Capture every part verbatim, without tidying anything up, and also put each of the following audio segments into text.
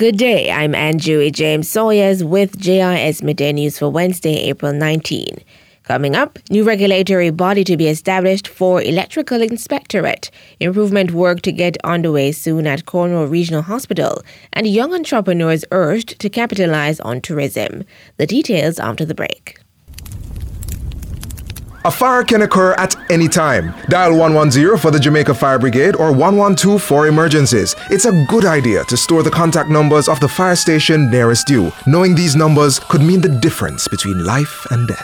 Good day, I'm Andrew James Sawyers with J I S Midday News for Wednesday, April nineteenth. Coming up, new regulatory body to be established for Electrical Inspectorate, improvement work to get underway soon at Cornwall Regional Hospital, and young entrepreneurs urged to capitalize on tourism. The details after the break. A fire can occur at any time. Dial one one zero for the Jamaica Fire Brigade or one one two for emergencies. It's a good idea to store the contact numbers of the fire station nearest you. Knowing these numbers could mean the difference between life and death.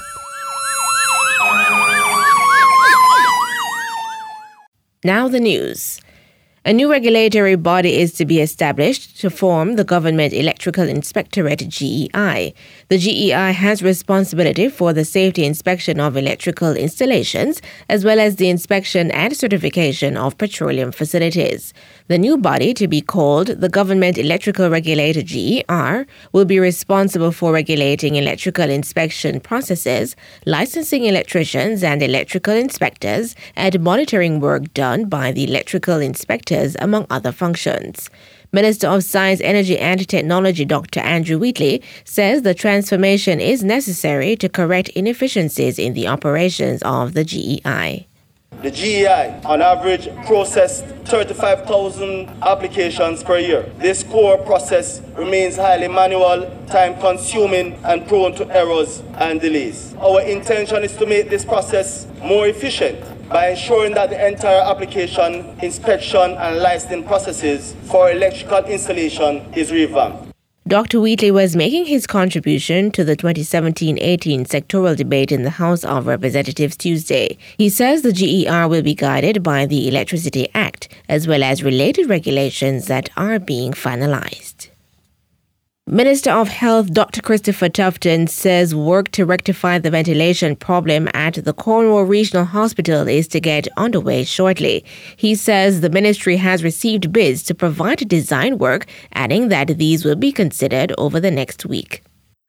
Now the news. A new regulatory body is to be established to form the Government Electrical Inspectorate G E I. The G E I has responsibility for the safety inspection of electrical installations as well as the inspection and certification of petroleum facilities. The new body, to be called the Government Electrical Regulator G E R, will be responsible for regulating electrical inspection processes, licensing electricians and electrical inspectors, and monitoring work done by the electrical inspectors, among other functions. Minister of Science, Energy and Technology Doctor Andrew Wheatley says the transformation is necessary to correct inefficiencies in the operations of the G E I. The G E I, on average, processed thirty-five thousand applications per year. This core process remains highly manual, time-consuming, and prone to errors and delays. Our intention is to make this process more efficient by ensuring that the entire application, inspection, and licensing processes for electrical installation is revamped. Doctor Wheatley was making his contribution to the twenty seventeen eighteen sectoral debate in the House of Representatives Tuesday. He says the G E R will be guided by the Electricity Act, as well as related regulations that are being finalized. Minister of Health Doctor Christopher Tufton says work to rectify the ventilation problem at the Cornwall Regional Hospital is to get underway shortly. He says the ministry has received bids to provide design work, adding that these will be considered over the next week.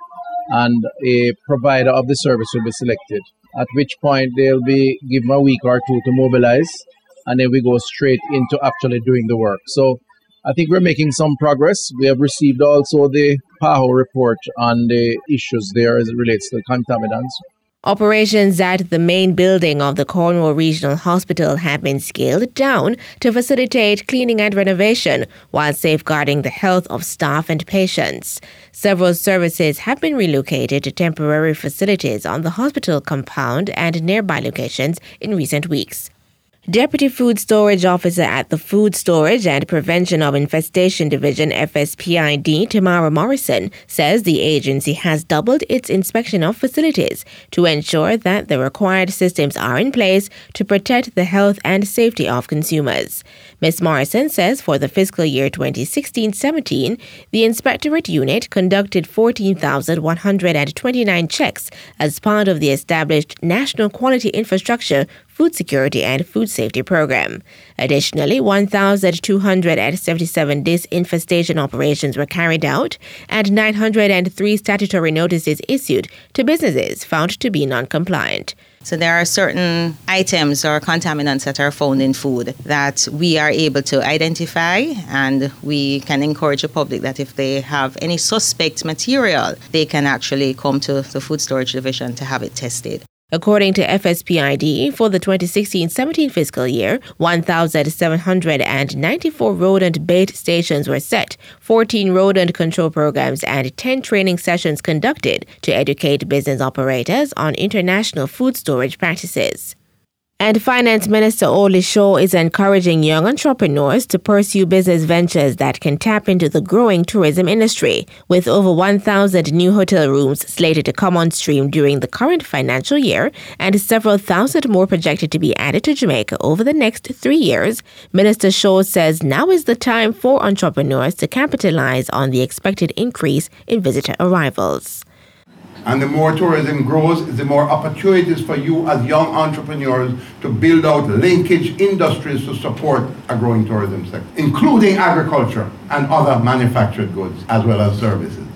And a provider of the service will be selected, at which point they'll be given a week or two to mobilize, and then we go straight into actually doing the work. So I think we're making some progress. We have received also the P A H O report on the issues there as it relates to contaminants. Operations at the main building of the Cornwall Regional Hospital have been scaled down to facilitate cleaning and renovation while safeguarding the health of staff and patients. Several services have been relocated to temporary facilities on the hospital compound and nearby locations in recent weeks. Deputy Food Storage Officer at the Food Storage and Prevention of Infestation Division F S P I D, Tamara Morrison, says the agency has doubled its inspection of facilities to ensure that the required systems are in place to protect the health and safety of consumers. Miz Morrison says for the fiscal year twenty sixteen seventeen, the Inspectorate Unit conducted fourteen thousand one hundred twenty-nine checks as part of the established National Quality Infrastructure, Food Security and Food Safety Program. Additionally, one thousand two hundred seventy-seven disinfestation operations were carried out and nine hundred three statutory notices issued to businesses found to be non-compliant. So there are certain items or contaminants that are found in food that we are able to identify, and we can encourage the public that if they have any suspect material, they can actually come to the Food Storage Division to have it tested. According to F S P I D, for the twenty sixteen seventeen fiscal year, one thousand seven hundred ninety-four rodent bait stations were set, fourteen rodent control programs, and ten training sessions conducted to educate business operators on international food storage practices. And Finance Minister Oli Shaw is encouraging young entrepreneurs to pursue business ventures that can tap into the growing tourism industry. With over one thousand new hotel rooms slated to come on stream during the current financial year and several thousand more projected to be added to Jamaica over the next three years, Minister Shaw says now is the time for entrepreneurs to capitalize on the expected increase in visitor arrivals. And the more tourism grows, the more opportunities for you as young entrepreneurs to build out linkage industries to support a growing tourism sector, including agriculture and other manufactured goods, as well as services.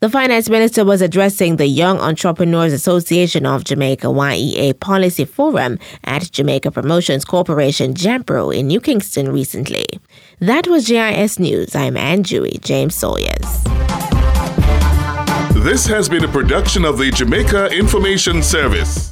The finance minister was addressing the Young Entrepreneurs Association of Jamaica Y E A Policy Forum at Jamaica Promotions Corporation JAMPRO in New Kingston recently. That was J I S News. I'm Anjui James Sawyers. This has been a production of the Jamaica Information Service.